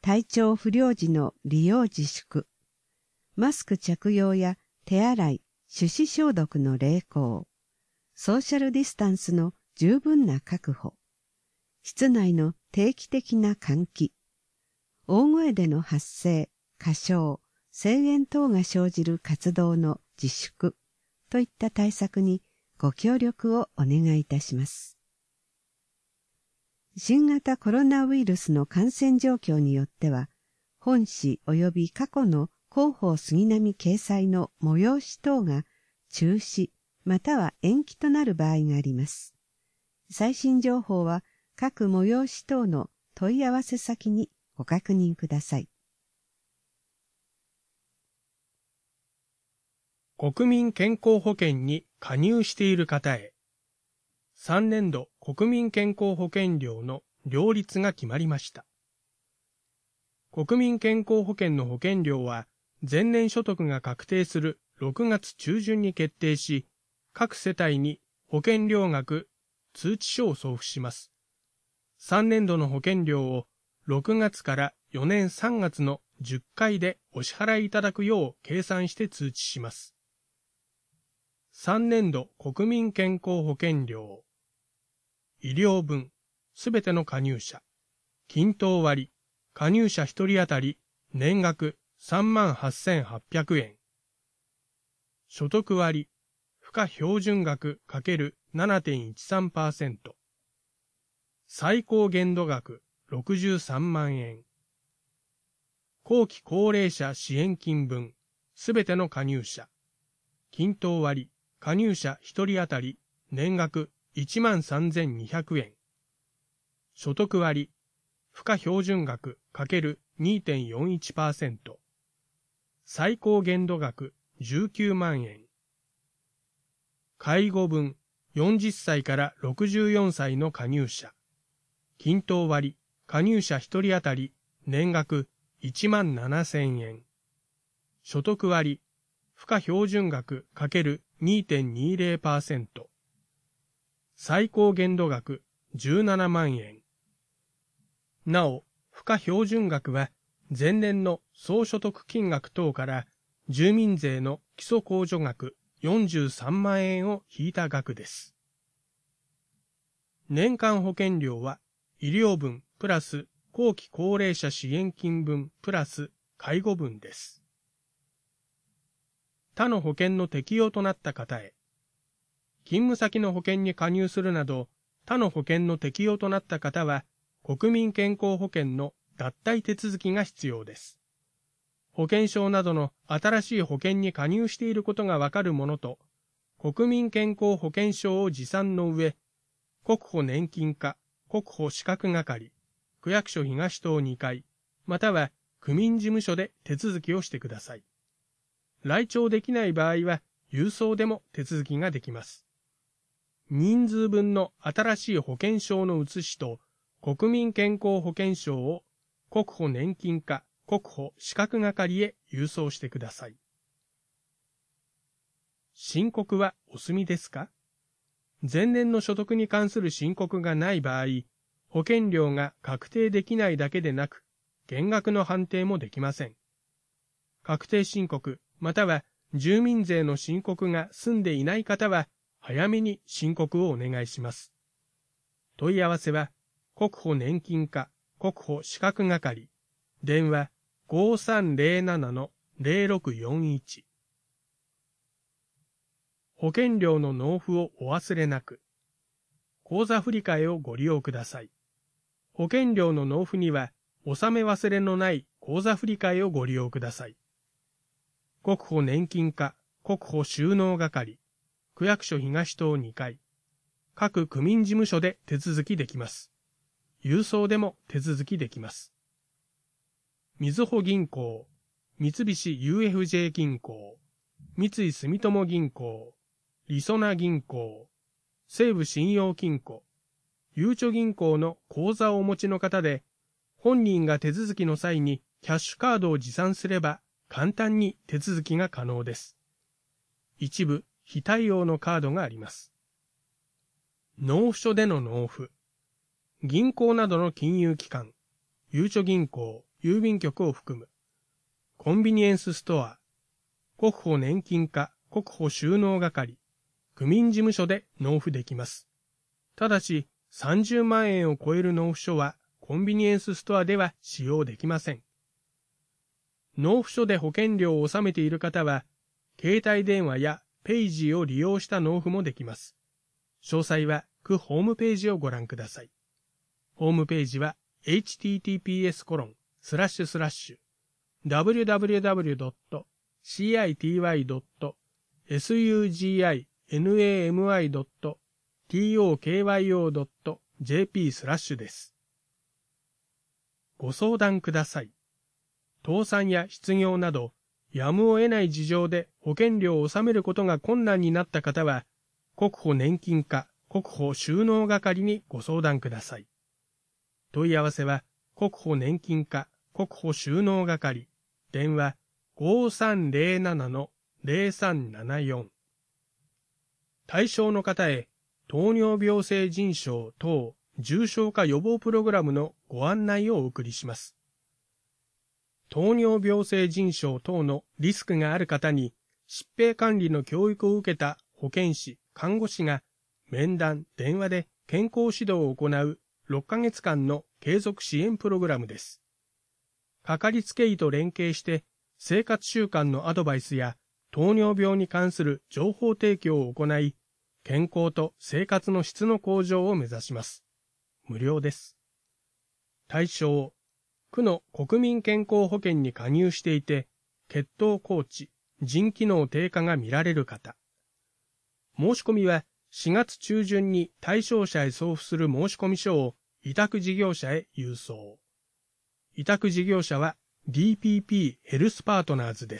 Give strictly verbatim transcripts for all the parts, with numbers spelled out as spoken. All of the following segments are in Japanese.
体調不良時の利用自粛、マスク着用や手洗い、手指消毒の励行、ソーシャルディスタンスの十分な確保、室内の定期的な換気、大声での発声、歌唱、声援等が生じる活動の自粛といった対策にご協力をお願いいたします。新型コロナウイルスの感染状況によっては、本誌及び過去の広報杉並掲載の催し等が中止または延期となる場合があります。最新情報は各催し等の問い合わせ先にご確認ください。 国民健康保険に加入している方へ、さんねん度国民健康保険料の料率が決まりました。国民健康保険の保険料は前年所得が確定するろくがつ中旬に決定し、各世帯に保険料額通知書を送付します。さんねん度の保険料をろくがつからよねんさんがつのじゅっかいでお支払いいただくよう計算して通知します。さんねん度国民健康保険料。医療分、すべての加入者。均等割、加入者ひとり当たり年額さんまんはっせんはっぴゃくえん。所得割、付加標準額 ×ななてんいちさんパーセント。最高限度額ろくじゅうさんまんえん。後期高齢者支援金分、すべての加入者。均等割、加入者ひとり当たり年額いちまんさんぜんにひゃくえん。所得割、付加標準額 ×にてんよんいちパーセント。最高限度額じゅうきゅうまんえん。介護分、よんじゅっさいからろくじゅうよんさいの加入者。均等割、加入者ひとり当たり年額いちまんななせんえん。所得割、付加標準額 ×にてんにじゅうパーセント。最高限度額じゅうななまんえん。なお、付加標準額は前年の総所得金額等から住民税の基礎控除額よんじゅうさんまんえんを引いた額です。年間保険料は医療分プラス後期高齢者支援金分プラス介護分です。他の保険の適用となった方へ、勤務先の保険に加入するなど他の保険の適用となった方は国民健康保険の脱退手続きが必要です。保険証などの新しい保険に加入していることがわかるものと、国民健康保険証を持参の上、国保年金課、国保資格係、区役所東棟にかい、または区民事務所で手続きをしてください。来庁できない場合は、郵送でも手続きができます。人数分の新しい保険証の写しと、国民健康保険証を国保年金課、国保資格係へ郵送してください。申告はお済みですか？前年の所得に関する申告がない場合、保険料が確定できないだけでなく、減額の判定もできません。確定申告、または住民税の申告が済んでいない方は、早めに申告をお願いします。問い合わせは、国保年金課、国保資格係、電話 ごさんぜろななのぜろろくよんいち。保険料の納付をお忘れなく。口座振替をご利用ください。保険料の納付には、納め忘れのない口座振替をご利用ください。国保年金課、国保収納係、区役所東棟にかい、各区民事務所で手続きできます。郵送でも手続きできます。みずほ銀行、三菱 ユーエフジェー 銀行、三井住友銀行、りそな銀行、西武信用金庫、ゆうちょ銀行の口座をお持ちの方で、本人が手続きの際にキャッシュカードを持参すれば簡単に手続きが可能です。一部非対応のカードがあります。納付書での納付。銀行などの金融機関、ゆうちょ銀行、 郵便局を含むコンビニエンスストア、国保年金課、国保収納係、区民事務所で納付できます。ただし、さんじゅうまんえんを超える納付書はコンビニエンスストアでは使用できません。納付書で保険料を納めている方は、携帯電話やペイジーを利用した納付もできます。詳細は区ホームページをご覧ください。ホームページは エイチティーティーピーエスコロンスラッシュスラッシュダブリューダブリューダブリュードットシーアイティーワイドットエスユージーアイエヌエーエムアイドットティーオーケーワイオードットジェーピー スラッシュです。ご相談ください。倒産や失業など、やむを得ない事情で保険料を納めることが困難になった方は、国保年金課、国保収納係にご相談ください。問い合わせは、国保年金課、国保収納係、電話 ごーさんゼロななのゼロさんななよん。対象の方へ、糖尿病性腎症等重症化予防プログラムのご案内をお送りします。糖尿病性腎症等のリスクがある方に疾病管理の教育を受けた保健師、看護師が面談、電話で健康指導を行うろっかげつかんの継続支援プログラムです。かかりつけ医と連携して生活習慣のアドバイスや糖尿病に関する情報提供を行い、健康と生活の質の向上を目指します。無料です。対象、区の国民健康保険に加入していて、血糖高知、腎機能低下が見られる方。申し込みはしがつ中旬に対象者へ送付する申込書を委託事業者へ郵送。委託事業者は ディーピーピー ヘルスパートナーズです。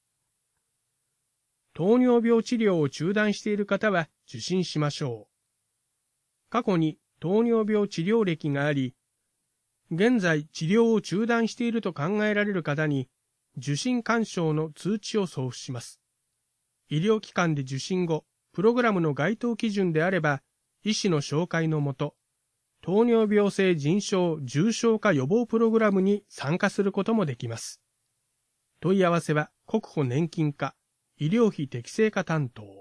糖尿病治療を中断している方は受診しましょう。過去に糖尿病治療歴があり、現在治療を中断していると考えられる方に受診勧奨の通知を送付します。医療機関で受診後、プログラムの該当基準であれば、医師の紹介のもと、糖尿病性腎症重症化予防プログラムに参加することもできます。問い合わせは国保年金課、医療費適正化担当。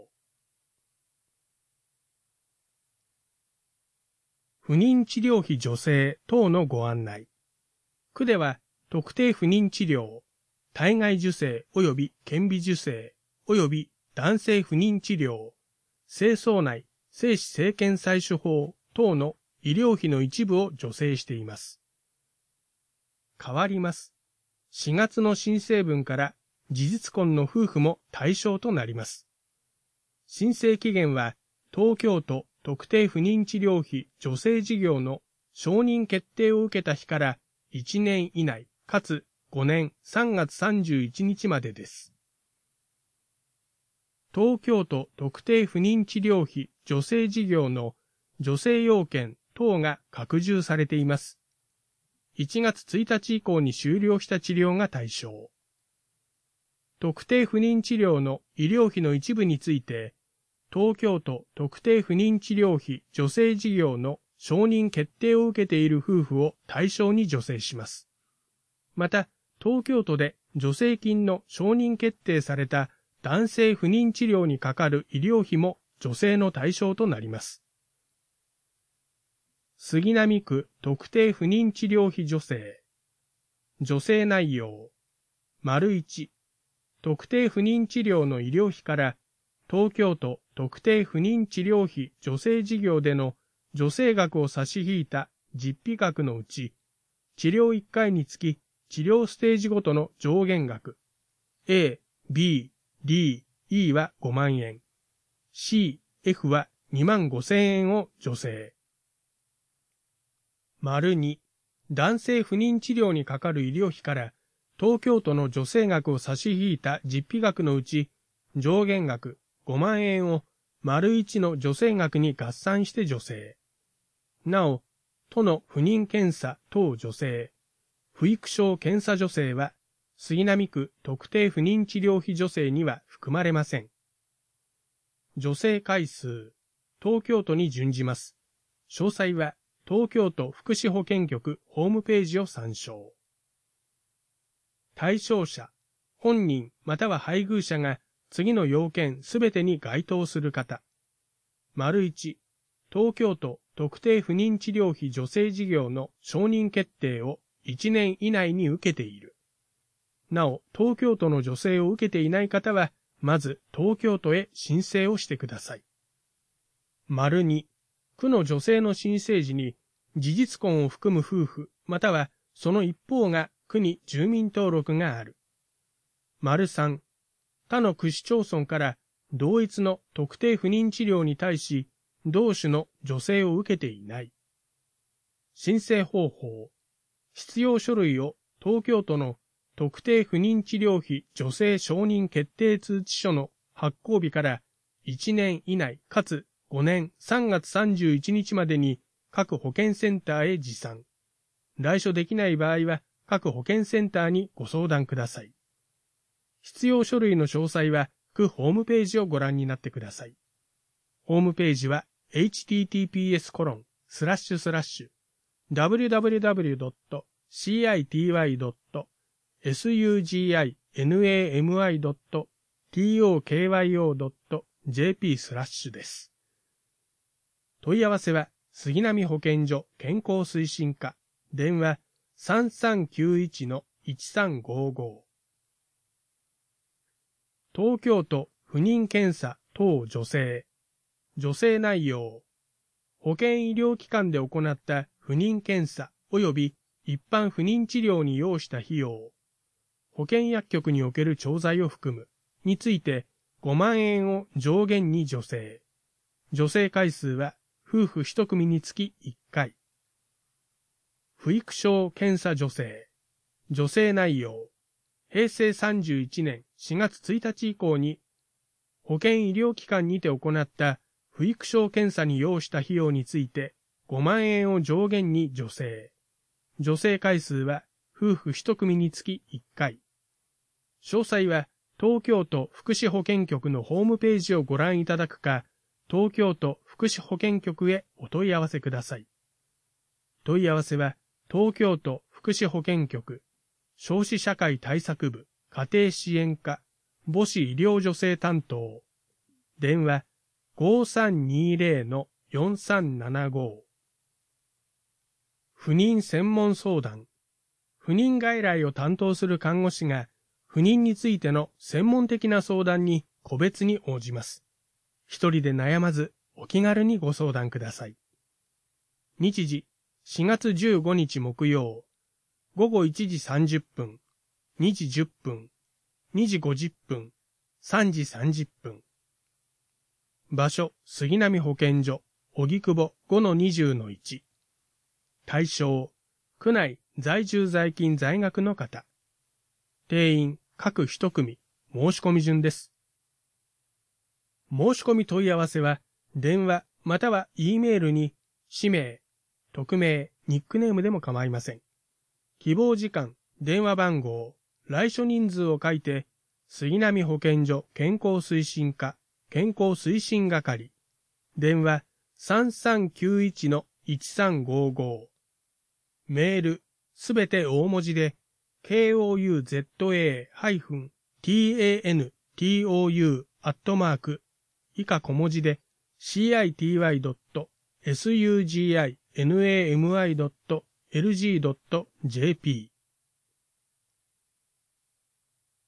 不妊治療費助成等のご案内。区では特定不妊治療、体外受精及び顕微授精及び男性不妊治療、精巣内精子生検採取法等の医療費の一部を助成しています。変わります。しがつの申請分から事実婚の夫婦も対象となります。申請期限は東京都特定不妊治療費助成事業の承認決定を受けた日からいちねん以内かつごねんさんがつさんじゅういちにちまでです。東京都特定不妊治療費助成事業の助成要件等が拡充されています。いちがつついたち以降に終了した治療が対象。特定不妊治療の医療費の一部について、東京都特定不妊治療費助成事業の承認決定を受けている夫婦を対象に助成します。また、東京都で助成金の承認決定された男性不妊治療にかかる医療費も助成の対象となります。杉並区特定不妊治療費助成。助成内容。丸いち、特定不妊治療の医療費から東京都特定不妊治療費助成事業での助成額を差し引いた実費額のうち、治療いっかいにつき治療ステージごとの上限額、A、B、D、E はごまんえん、C、F はにまんごせんえんを助成。丸に、男性不妊治療にかかる医療費から東京都の助成額を差し引いた実費額のうち、上限額ごまんえんを丸いちの助成額に合算して助成。なお、都の不妊検査等助成、不育症検査助成は、杉並区特定不妊治療費助成には含まれません。助成回数、東京都に準じます。詳細は、東京都福祉保健局ホームページを参照。 対象者、本人または配偶者が次の要件すべてに該当する方。丸いち、東京都特定不妊治療費助成事業の承認決定をいちねん以内に受けている。なお、東京都の助成を受けていない方は、まず東京都へ申請をしてください。丸に、区の助成の申請時に、事実婚を含む夫婦、またはその一方が区に住民登録がある。丸さん、他の区市町村から同一の特定不妊治療に対し、同種の助成を受けていない。申請方法。必要書類を東京都の特定不妊治療費助成承認決定通知書の発行日からいちねん以内かつごねんさんがつさんじゅういちにちまでに各保健センターへ持参。来所できない場合は各保健センターにご相談ください。必要書類の詳細は区ホームページをご覧になってください。ホームページは エイチティーティーピーエスコロンスラッシュスラッシュダブリューダブリューダブリュードットシーアイティーワイドットエスユージーアイエヌエーエムアイドットティーオーケーワイオードットジェーピー スラッシュです。問い合わせは杉並保健所健康推進課電話 さんさんきゅういちのいちさんごご。東京都不妊検査等助成。助成内容。保健医療機関で行った不妊検査及び一般不妊治療に要した費用。保健薬局における調剤を含むについてごまんえんを上限に助成。助成回数は夫婦一組につきいっかい。不育症検査助成。助成内容。へいせいさんじゅういちねんしがつついたち以降に保健医療機関にて行った不育症検査に要した費用についてごまんえんを上限に助成。助成回数は夫婦一組につきいっかい。詳細は東京都福祉保健局のホームページをご覧いただくか、東京都福祉保健局へお問い合わせください。問い合わせは東京都福祉保健局少子社会対策部家庭支援課母子医療助成担当電話 ごさんにゼロのよんさんななご。不妊専門相談。不妊外来を担当する看護師が不妊についての専門的な相談に個別に応じます。一人で悩まずお気軽にご相談ください。日時しがつじゅうごにち木曜ごごいちじさんじゅっぷん、にじじゅっぷん、にじごじゅっぷん、さんじさんじゅっぷん。場所、杉並保健所、荻窪 ごのにじゅうのいち。対象、区内在住在勤在学の方。定員、各一組、申し込み順です。申し込み問い合わせは、電話または E メールに、氏名、匿名、ニックネームでも構いません。希望時間、電話番号、来所人数を書いて、杉並保健所健康推進課、健康推進係、電話 さんさんきゅういちのいちさんごご。メール、すべて大文字で、ケーオーユーゼットエーティーエーエヌトゥー アットマーク、以下小文字で、シーアイティーワイドットエスユージーアイエヌエーエムアイドットエルジードットジェーピー